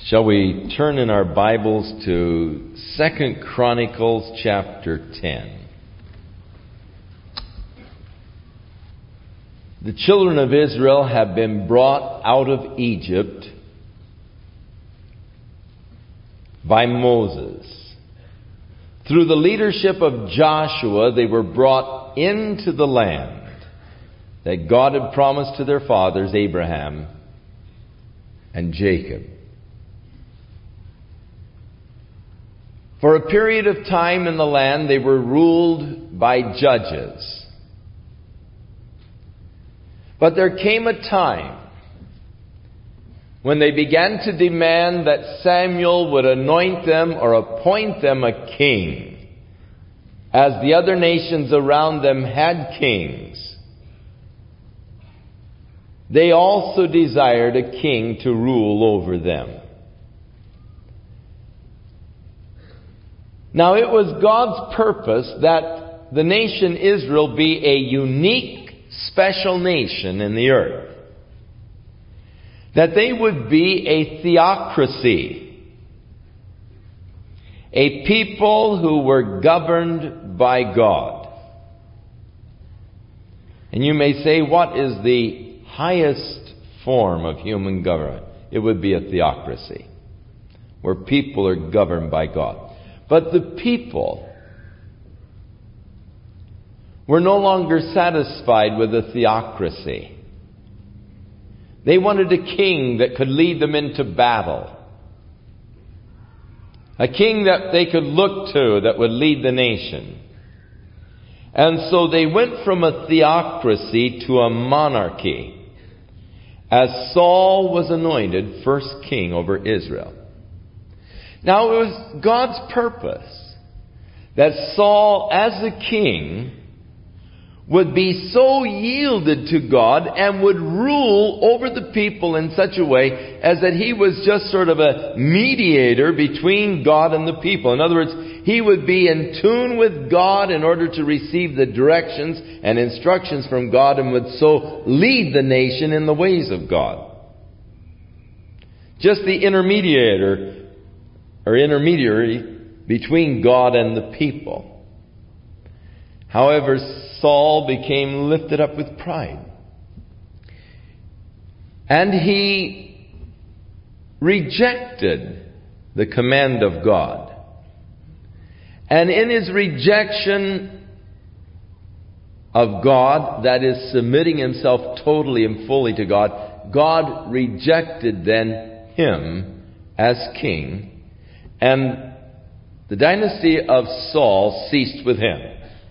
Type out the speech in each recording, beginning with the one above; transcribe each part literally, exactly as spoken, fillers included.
Shall we turn in our Bibles to Second Chronicles chapter ten. The children of Israel have been brought out of Egypt by Moses. Through the leadership of Joshua, they were brought into the land that God had promised to their fathers, Abraham and Jacob. For a period of time in the land, they were ruled by judges. But there came a time when they began to demand that Samuel would anoint them or appoint them a king, as the other nations around them had kings. They also desired a king to rule over them. Now, it was God's purpose that the nation Israel be a unique, special nation in the earth. That they would be a theocracy. A people who were governed by God. And you may say, what is the highest form of human government? It would be a theocracy, where people are governed by God. But the people were no longer satisfied with a theocracy. They wanted a king that could lead them into battle. A king that they could look to that would lead the nation. And so they went from a theocracy to a monarchy, as Saul was anointed first king over Israel. Now, it was God's purpose that Saul, as a king, would be so yielded to God and would rule over the people in such a way as that he was just sort of a mediator between God and the people. In other words, he would be in tune with God in order to receive the directions and instructions from God, and would so lead the nation in the ways of God. Just the intermediator or intermediary between God and the people. However, Saul became lifted up with pride. And he rejected the command of God. And in his rejection of God, that is, submitting himself totally and fully to God, God rejected then him as king. And the dynasty of Saul ceased with him.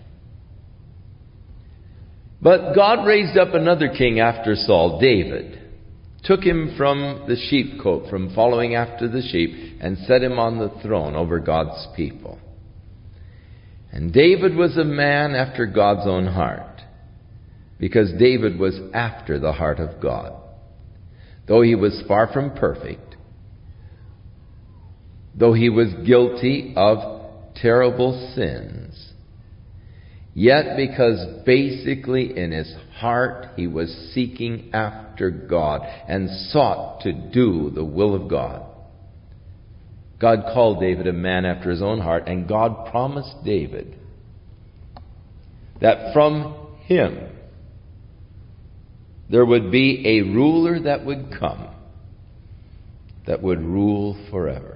But God raised up another king after Saul, David. Took him from the sheepcote, from following after the sheep, and set him on the throne over God's people. And David was a man after God's own heart, because David was after the heart of God. Though he was far from perfect, though he was guilty of terrible sins, yet because basically in his heart he was seeking after God and sought to do the will of God, God called David a man after his own heart, and God promised David that from him there would be a ruler that would come, that would rule forever.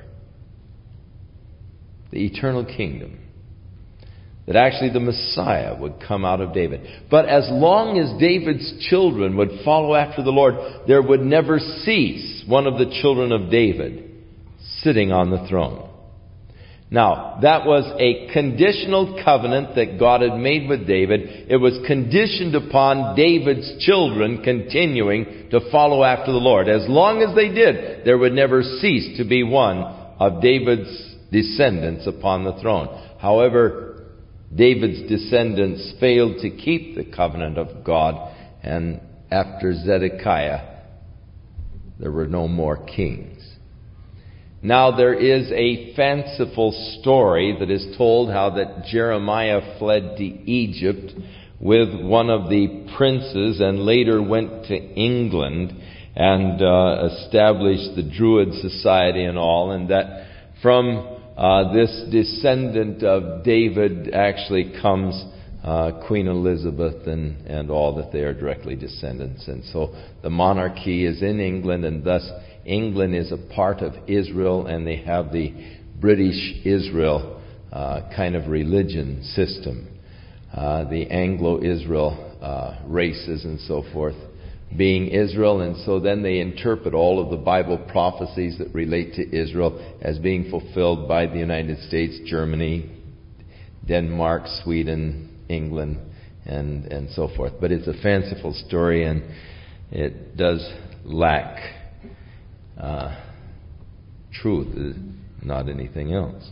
The eternal kingdom. That actually the Messiah would come out of David. But as long as David's children would follow after the Lord, there would never cease one of the children of David sitting on the throne. Now, that was a conditional covenant that God had made with David. It was conditioned upon David's children continuing to follow after the Lord. As long as they did, there would never cease to be one of David's descendants upon the throne. However, David's descendants failed to keep the covenant of God, and after Zedekiah, there were no more kings. Now, there is a fanciful story that is told how that Jeremiah fled to Egypt with one of the princes and later went to England. and uh, established the Druid Society and all, and that from uh, this descendant of David actually comes uh, Queen Elizabeth and, and all, that they are directly descendants. And so the monarchy is in England, and thus England is a part of Israel, and they have the British Israel uh, kind of religion system. Uh, the Anglo-Israel uh, races and so forth being Israel, and so then they interpret all of the Bible prophecies that relate to Israel as being fulfilled by the United States, Germany, Denmark, Sweden, England, and, and so forth. But it's a fanciful story, and it does lack uh, truth, not anything else.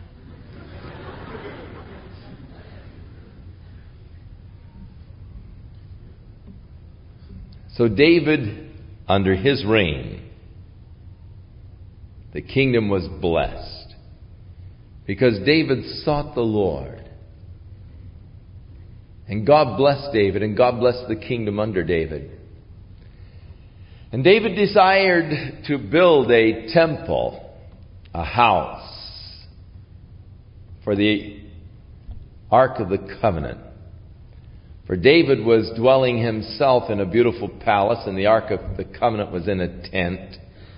So David, under his reign, the kingdom was blessed because David sought the Lord. And God blessed David, and God blessed the kingdom under David. And David desired to build a temple, a house, for the Ark of the Covenant. For David was dwelling himself in a beautiful palace, and the Ark of the Covenant was in a tent.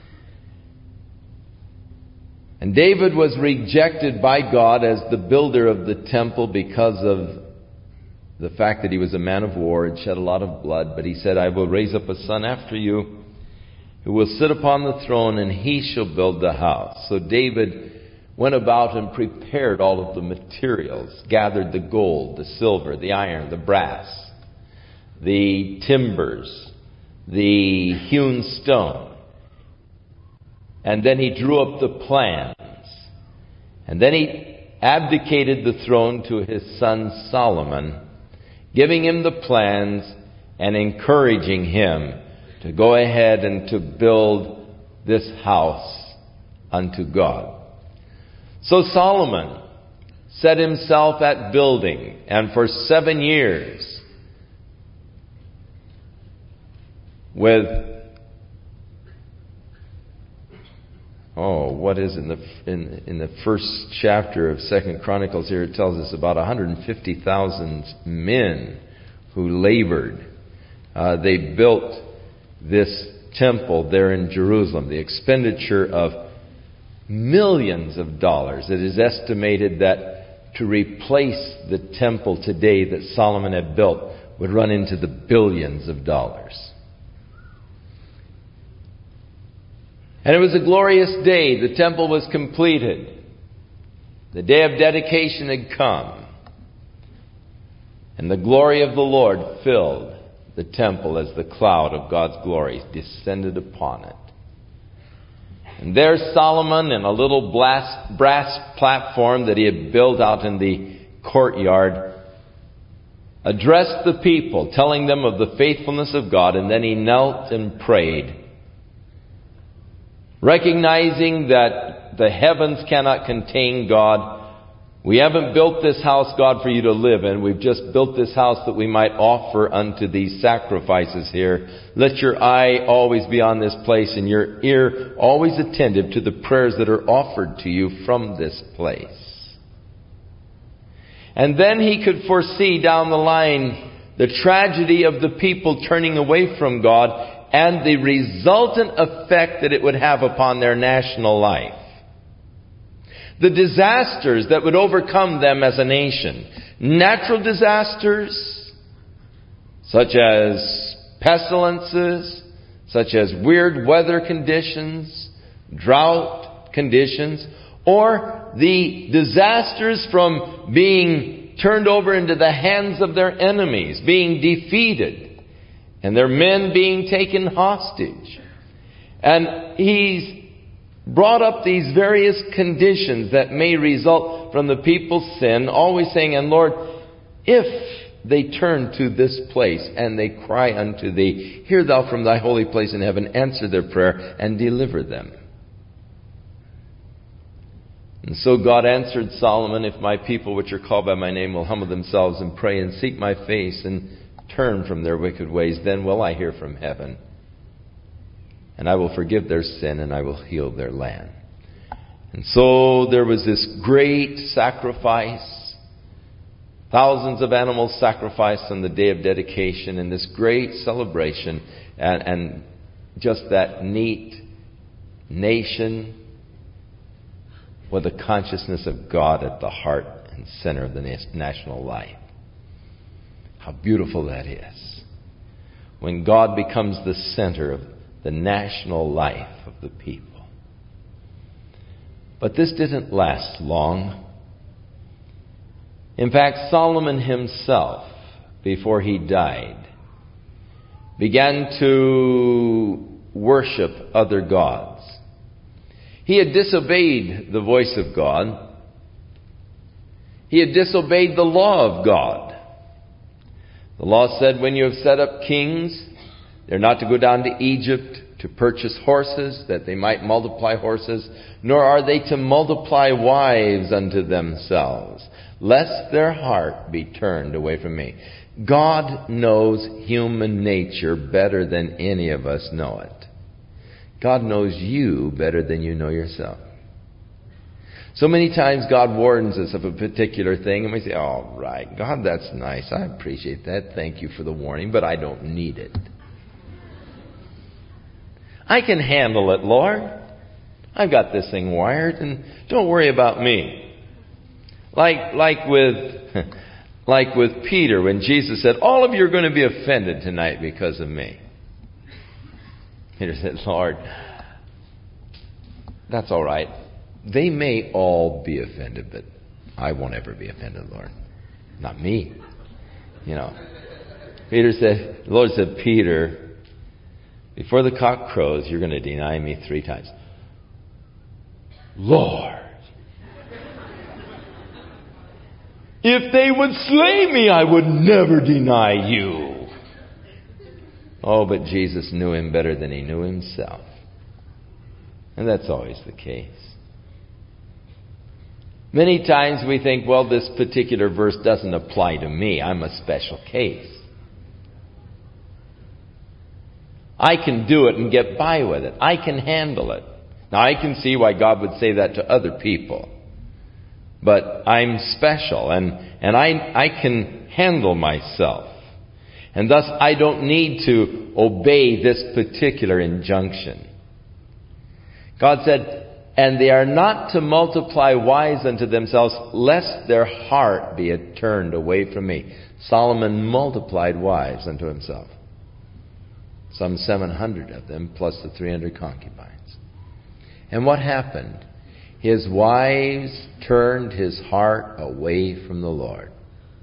And David was rejected by God as the builder of the temple because of the fact that he was a man of war and shed a lot of blood. But he said, I will raise up a son after you who will sit upon the throne, and he shall build the house. So David went about and prepared all of the materials, gathered the gold, the silver, the iron, the brass, the timbers, the hewn stone. And then he drew up the plans. And then he abdicated the throne to his son Solomon, giving him the plans and encouraging him to go ahead and to build this house unto God. So Solomon set himself at building, and for seven years, with, oh, what is in the in, in the first chapter of Second Chronicles here, it tells us about one hundred fifty thousand men who labored. Uh, they built this temple there in Jerusalem. The expenditure of millions of dollars. It is estimated that to replace the temple today that Solomon had built would run into the billions of dollars. And it was a glorious day. The temple was completed. The day of dedication had come. And the glory of the Lord filled the temple as the cloud of God's glory descended upon it. And there Solomon, in a little brass, brass platform that he had built out in the courtyard, addressed the people, telling them of the faithfulness of God, and then he knelt and prayed, recognizing that the heavens cannot contain God. We haven't built this house, God, for you to live in. We've just built this house that we might offer unto these sacrifices here. Let your eye always be on this place, and your ear always attentive to the prayers that are offered to you from this place. And then he could foresee down the line the tragedy of the people turning away from God and the resultant effect that it would have upon their national life. The disasters that would overcome them as a nation. Natural disasters, such as pestilences, such as weird weather conditions, drought conditions, or the disasters from being turned over into the hands of their enemies, being defeated, and their men being taken hostage. And he's brought up these various conditions that may result from the people's sin, always saying, and Lord, if they turn to this place and they cry unto thee, hear thou from thy holy place in heaven, answer their prayer and deliver them. And so God answered Solomon, if my people which are called by my name will humble themselves and pray and seek my face and turn from their wicked ways, then will I hear from heaven and I will forgive their sin, and I will heal their land. And so there was this great sacrifice, thousands of animals sacrificed on the day of dedication, and this great celebration, and, and just that neat nation with the consciousness of God at the heart and center of the national life. How beautiful that is. When God becomes the center of the national life of the people. But this didn't last long. In fact, Solomon himself, before he died, began to worship other gods. He had disobeyed the voice of God. He had disobeyed the law of God. The law said, when you have set up kings, they're not to go down to Egypt to purchase horses, that they might multiply horses, nor are they to multiply wives unto themselves, lest their heart be turned away from me. God knows human nature better than any of us know it. God knows you better than you know yourself. So many times God warns us of a particular thing, and we say, all right, God, that's nice. I appreciate that. Thank you for the warning, but I don't need it. I can handle it, Lord. I've got this thing wired, and don't worry about me. Like, like with, like with Peter, when Jesus said, all of you are going to be offended tonight because of me. Peter said, Lord, that's all right. They may all be offended, but I won't ever be offended, Lord. Not me. You know. Peter said, the Lord said, Peter, before the cock crows, you're going to deny me three times. Lord, if they would slay me, I would never deny you. Oh, but Jesus knew him better than he knew himself. And that's always the case. Many times we think, well, this particular verse doesn't apply to me. I'm a special case. I can do it and get by with it. I can handle it. Now, I can see why God would say that to other people. But I'm special, and, and I, I can handle myself. And thus, I don't need to obey this particular injunction. God said, and they are not to multiply wives unto themselves, lest their heart be turned away from me. Solomon multiplied wives unto himself. Some seven hundred of them, plus the three hundred concubines. And what happened? His wives turned his heart away from the Lord.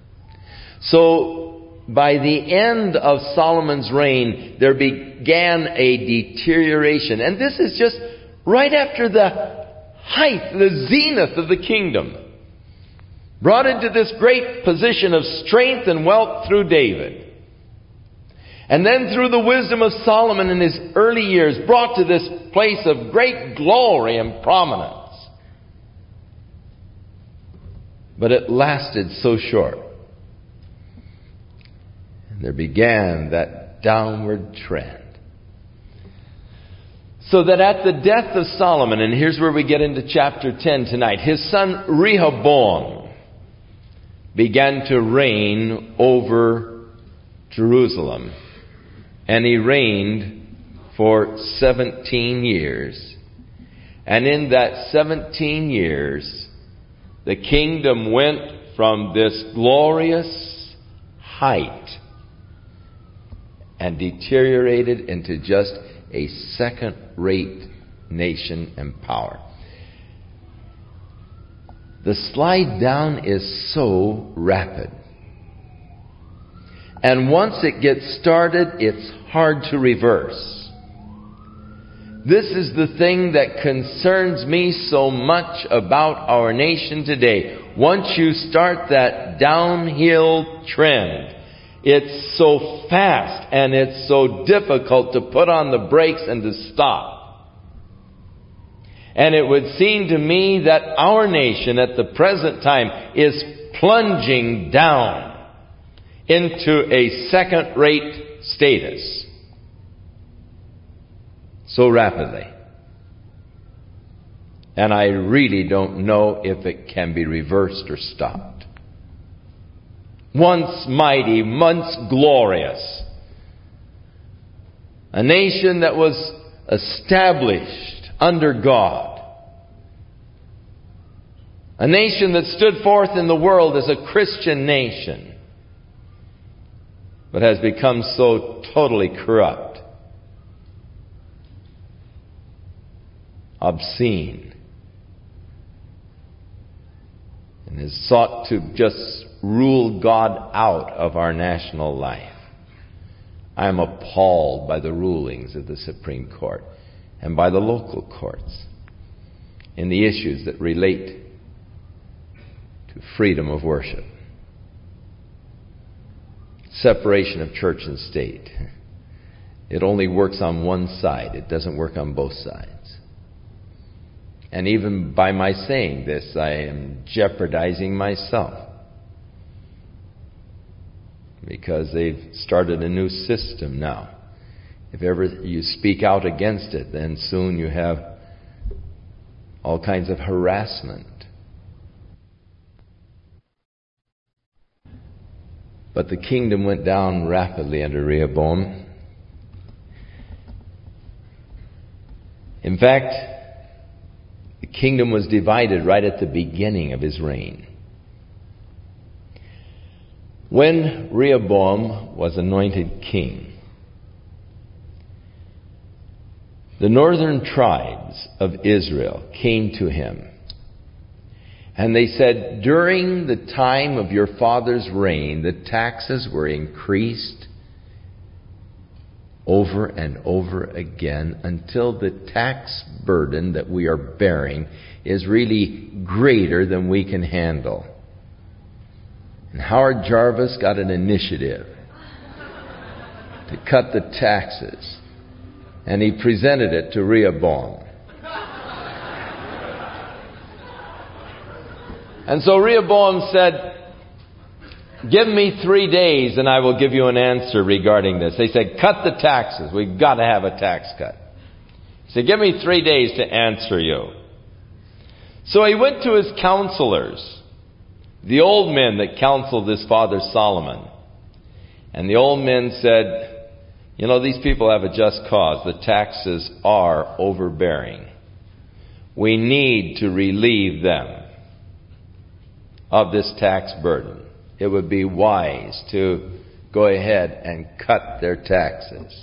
So, by the end of Solomon's reign, there began a deterioration. And this is just right after the height, the zenith of the kingdom. Brought into this great position of strength and wealth through David. And then through the wisdom of Solomon in his early years, brought to this place of great glory and prominence. But it lasted so short. And there began that downward trend. So that at the death of Solomon, and here's where we get into chapter ten tonight, his son Rehoboam began to reign over Jerusalem. And he reigned for seventeen years. And in that seventeen years, the kingdom went from this glorious height and deteriorated into just a second-rate nation and power. The slide down is so rapid. And once it gets started, it's hard to reverse. This is the thing that concerns me so much about our nation today. Once you start that downhill trend, it's so fast and it's so difficult to put on the brakes and to stop. And it would seem to me that our nation at the present time is plunging down into a second-rate status. so rapidly. And I really don't know if it can be reversed or stopped. Once mighty, once glorious. A nation that was established under God. A nation that stood forth in the world as a Christian nation, but has become so totally corrupt, obscene, and has sought to just rule God out of our national life. I am appalled by the rulings of the Supreme Court and by the local courts in the issues that relate to freedom of worship. Separation of church and state. It only works on one side. It doesn't work on both sides. And even by my saying this, I am jeopardizing myself. Because they've started a new system now. If ever you speak out against it, then soon you have all kinds of harassment. But the kingdom went down rapidly under Rehoboam. In fact, the kingdom was divided right at the beginning of his reign. When Rehoboam was anointed king, the northern tribes of Israel came to him. And they said, during the time of your father's reign, the taxes were increased over and over again until the tax burden that we are bearing is really greater than we can handle. And Howard Jarvis got an initiative to cut the taxes. And he presented it to Rehoboam. And so Rehoboam said, give me three days and I will give you an answer regarding this. They said, cut the taxes. We've got to have a tax cut. He said, give me three days to answer you. So he went to his counselors, the old men that counseled his father Solomon. And the old men said, you know, these people have a just cause. The taxes are overbearing. We need to relieve them of this tax burden. It would be wise to go ahead and cut their taxes.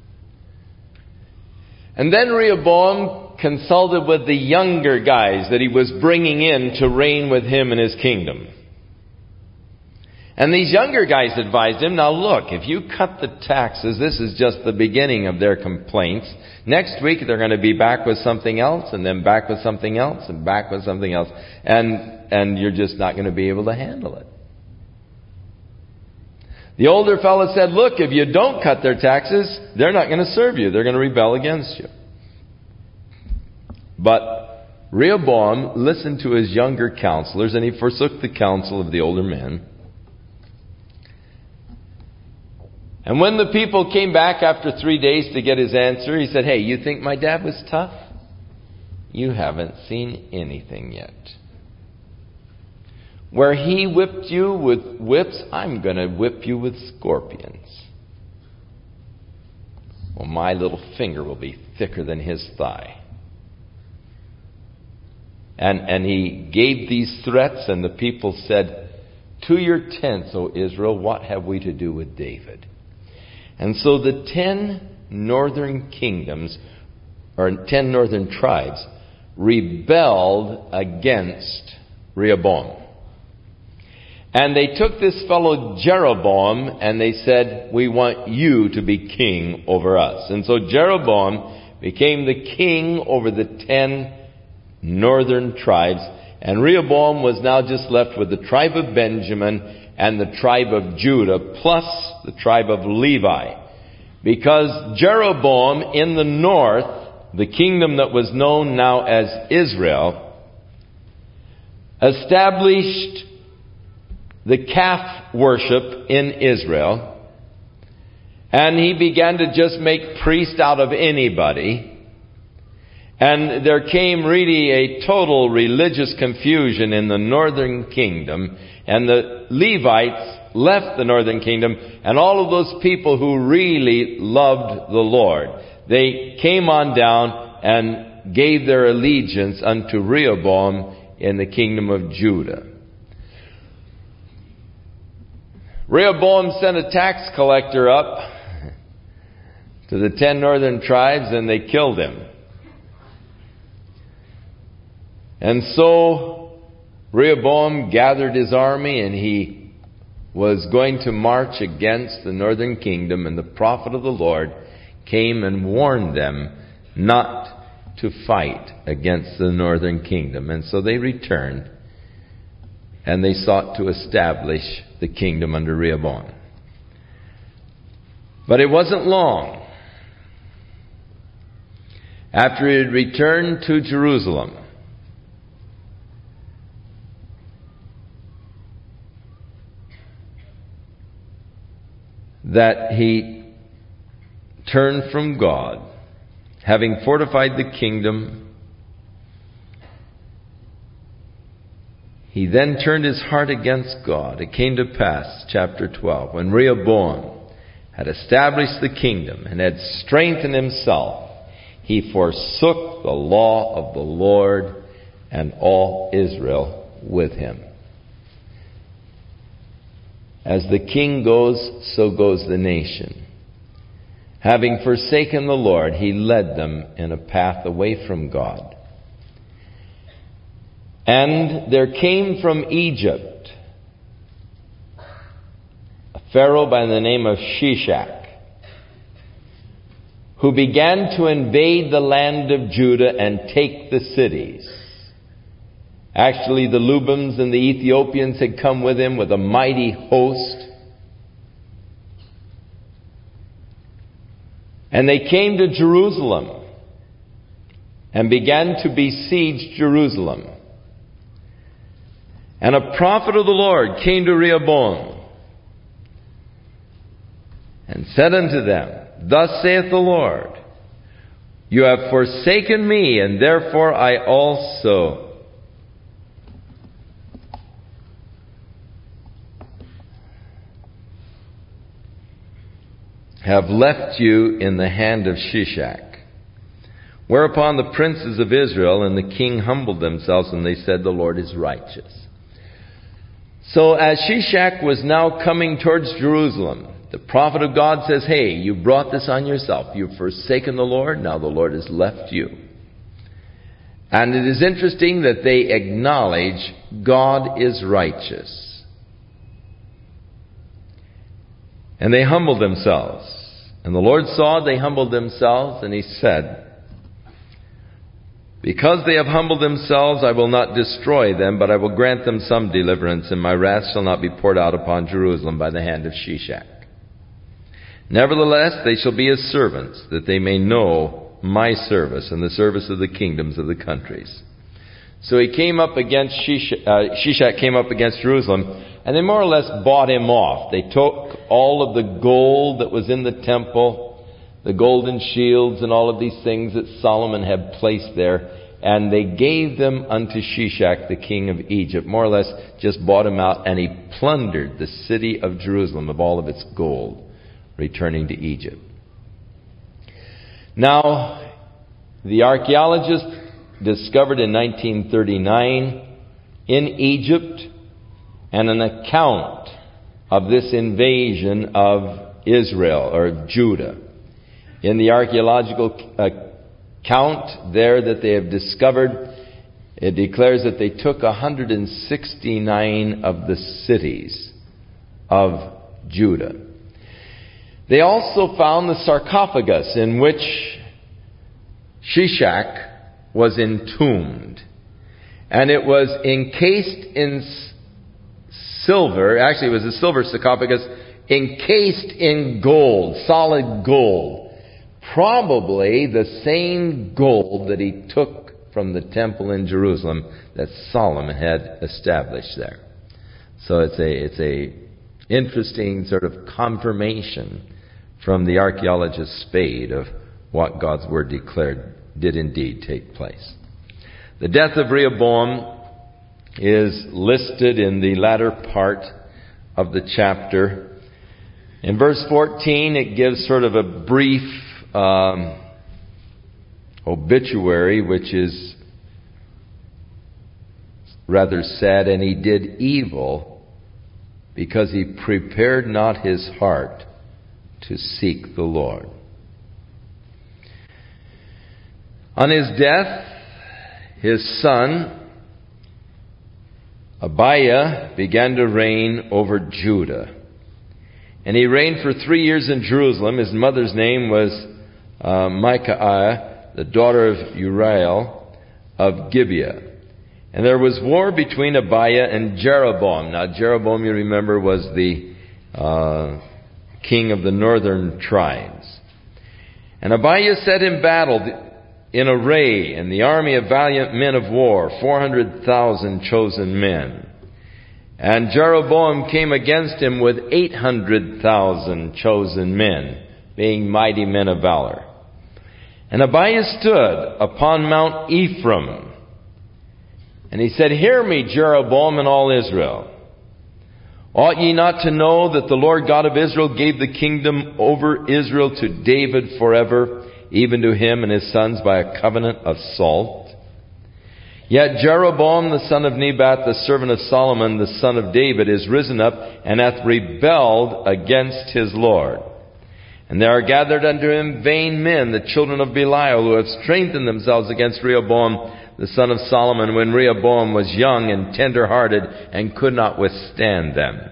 And then Rehoboam consulted with the younger guys that he was bringing in to reign with him in his kingdom. And these younger guys advised him, now look, if you cut the taxes, this is just the beginning of their complaints. Next week they're going to be back with something else, and then back with something else, and back with something else. And and you're just not going to be able to handle it. The older fellow said, look, if you don't cut their taxes, they're not going to serve you. They're going to rebel against you. But Rehoboam listened to his younger counselors, and he forsook the counsel of the older men. And when the people came back after three days to get his answer, he said, hey, you think my dad was tough? You haven't seen anything yet. Where he whipped you with whips, I'm going to whip you with scorpions. Well, my little finger will be thicker than his thigh. And, and he gave these threats, and the people said, to your tents, O Israel, what have we to do with David? And so the ten northern kingdoms, or ten northern tribes, rebelled against Rehoboam. And they took this fellow Jeroboam and they said, we want you to be king over us. And so Jeroboam became the king over the ten northern tribes. And Rehoboam was now just left with the tribe of Benjamin and the tribe of Judah, plus the tribe of Levi. Because Jeroboam in the north, the kingdom that was known now as Israel, established the calf worship in Israel. And he began to just make priests out of anybody. And there came really a total religious confusion in the northern kingdom, and the Levites left the northern kingdom, and all of those people who really loved the Lord, they came on down and gave their allegiance unto Rehoboam in the kingdom of Judah. Rehoboam sent a tax collector up to the ten northern tribes, and they killed him. And so Rehoboam gathered his army, and he was going to march against the northern kingdom, and the prophet of the Lord came and warned them not to fight against the northern kingdom. And so they returned, and they sought to establish the kingdom under Rehoboam. But it wasn't long after he had returned to Jerusalem that he turned from God, having fortified the kingdom. He then turned his heart against God. It came to pass, chapter twelve, when Rehoboam had established the kingdom and had strengthened himself, he forsook the law of the Lord and all Israel with him. As the king goes, so goes the nation. Having forsaken the Lord, he led them in a path away from God. And there came from Egypt a Pharaoh by the name of Shishak, who began to invade the land of Judah and take the cities. Actually, the Lubims and the Ethiopians had come with him with a mighty host. And they came to Jerusalem and began to besiege Jerusalem. And a prophet of the Lord came to Rehoboam and said unto them, Thus saith the Lord, You have forsaken me, and therefore I also have left you in the hand of Shishak. Whereupon the princes of Israel and the king humbled themselves, and they said, The Lord is righteous. So as Shishak was now coming towards Jerusalem, the prophet of God says, Hey, you brought this on yourself. You've forsaken the Lord. Now the Lord has left you. And it is interesting that they acknowledge God is righteous. And they humbled themselves. And the Lord saw they humbled themselves, and he said, Because they have humbled themselves, I will not destroy them, but I will grant them some deliverance, and my wrath shall not be poured out upon Jerusalem by the hand of Shishak. Nevertheless, they shall be his servants, that they may know my service and the service of the kingdoms of the countries. So he came up against Shishak, uh, Shishak came up against Jerusalem, and they more or less bought him off. They took all of the gold that was in the temple, the golden shields and all of these things that Solomon had placed there, and they gave them unto Shishak, the king of Egypt. More or less just bought him out, and he plundered the city of Jerusalem of all of its gold, returning to Egypt. Now, the archaeologists discovered in nineteen thirty-nine in Egypt and an account of this invasion of Israel or Judah. In the archaeological account there that they have discovered, it declares that they took one hundred sixty-nine of the cities of Judah. They also found the sarcophagus in which Shishak was entombed. And it was encased in silver. Actually, it was a silver sarcophagus encased in gold, solid gold. Probably the same gold that he took from the temple in Jerusalem that Solomon had established there. So it's a it's a interesting sort of confirmation from the archaeologist Spade of what God's Word declared did indeed take place. The death of Rehoboam is listed in the latter part of the chapter. In verse fourteen, it gives sort of a brief um, obituary, which is rather sad. And he did evil because he prepared not his heart to seek the Lord. On his death, his son Abiah began to reign over Judah. And he reigned for three years in Jerusalem. His mother's name was uh, Micaiah, the daughter of Uriel of Gibeah. And there was war between Abiah and Jeroboam. Now Jeroboam, you remember, was the uh, king of the northern tribes. And Abiah set in battle in array, and the army of valiant men of war, four hundred thousand chosen men. And Jeroboam came against him with eight hundred thousand chosen men, being mighty men of valor. And Abiah stood upon Mount Ephraim, and he said, "Hear me, Jeroboam and all Israel. Ought ye not to know that the Lord God of Israel gave the kingdom over Israel to David forever, even to him and his sons by a covenant of salt? Yet Jeroboam the son of Nebat, the servant of Solomon, the son of David, is risen up and hath rebelled against his Lord. And there are gathered unto him vain men, the children of Belial, who have strengthened themselves against Rehoboam the son of Solomon, when Rehoboam was young and tender-hearted, and could not withstand them.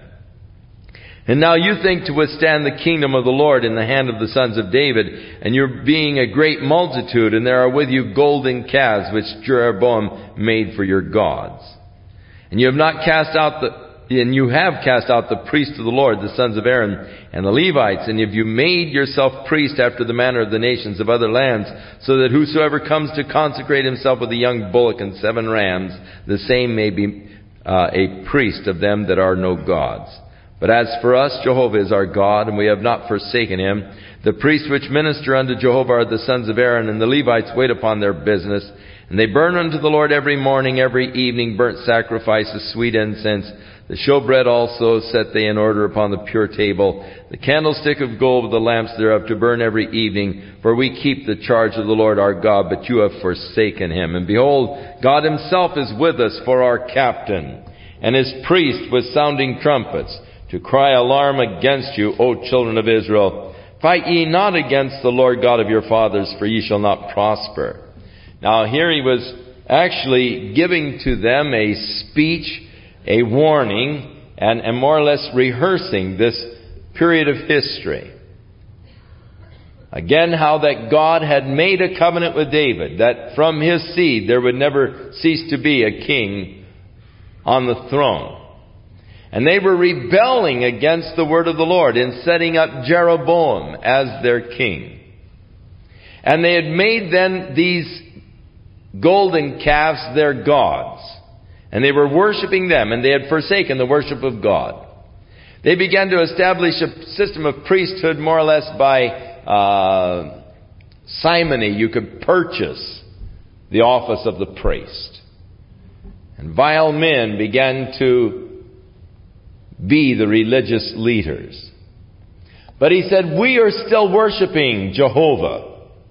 And now you think to withstand the kingdom of the Lord in the hand of the sons of David, and you're being a great multitude, and there are with you golden calves which Jeroboam made for your gods. And you have not cast out the and you have cast out the priests of the Lord, the sons of Aaron, and the Levites, and have you made yourself priest after the manner of the nations of other lands, so that whosoever comes to consecrate himself with a young bullock and seven rams, the same may be uh, a priest of them that are no gods. But as for us, Jehovah is our God, and we have not forsaken him. The priests which minister unto Jehovah are the sons of Aaron, and the Levites wait upon their business. And they burn unto the Lord every morning, every evening, burnt sacrifices, sweet incense. The showbread also set they in order upon the pure table, the candlestick of gold with the lamps thereof to burn every evening. For we keep the charge of the Lord our God, but you have forsaken him. And behold, God himself is with us for our captain, and his priest with sounding trumpets, to cry alarm against you, O children of Israel. Fight ye not against the Lord God of your fathers, for ye shall not prosper." Now here he was actually giving to them a speech, a warning, and, and more or less rehearsing this period of history. Again, how that God had made a covenant with David, that from his seed there would never cease to be a king on the throne. And they were rebelling against the word of the Lord in setting up Jeroboam as their king. And they had made then these golden calves their gods. And they were worshiping them, and they had forsaken the worship of God. They began to establish a system of priesthood more or less by uh, simony. You could purchase the office of the priest. And vile men began to be the religious leaders. But he said, we are still worshiping Jehovah.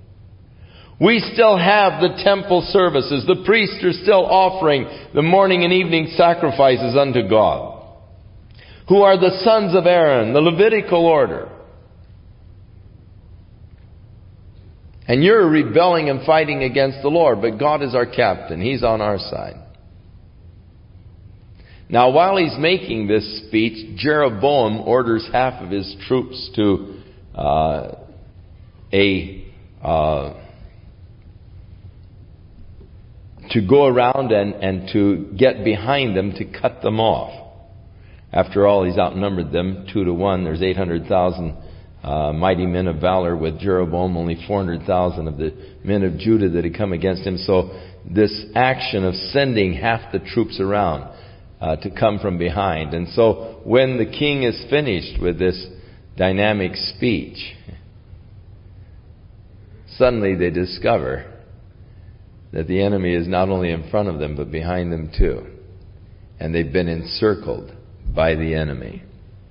We still have the temple services. The priests are still offering the morning and evening sacrifices unto God, who are the sons of Aaron, the Levitical order. And you're rebelling and fighting against the Lord, but God is our captain. He's on our side. Now, while he's making this speech, Jeroboam orders half of his troops to uh, a uh, to go around and, and to get behind them to cut them off. After all, he's outnumbered them two to one. There's eight hundred thousand uh, mighty men of valor with Jeroboam, only four hundred thousand of the men of Judah that had come against him. So this action of sending half the troops around Uh, to come from behind. And so when the king is finished with this dynamic speech, suddenly they discover that the enemy is not only in front of them, but behind them too. And they've been encircled by the enemy.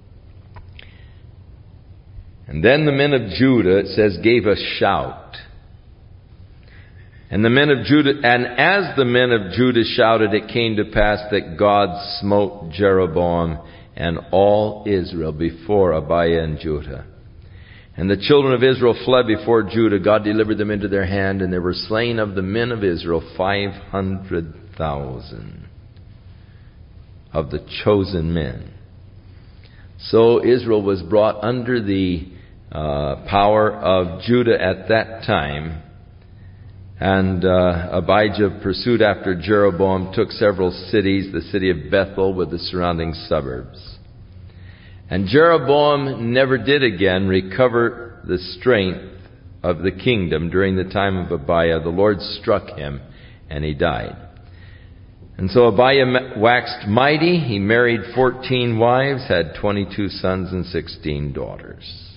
And then the men of Judah, it says, gave a shout. And the men of Judah, and as the men of Judah shouted, it came to pass that God smote Jeroboam and all Israel before Abiah and Judah. And the children of Israel fled before Judah. God delivered them into their hand, and there were slain of the men of Israel five hundred thousand of the chosen men. So Israel was brought under the uh, power of Judah at that time. And uh, Abijah pursued after Jeroboam, took several cities, the city of Bethel with the surrounding suburbs. And Jeroboam never did again recover the strength of the kingdom during the time of Abiah. The Lord struck him, and he died. And so Abiah waxed mighty. He married fourteen wives, had twenty-two sons and sixteen daughters.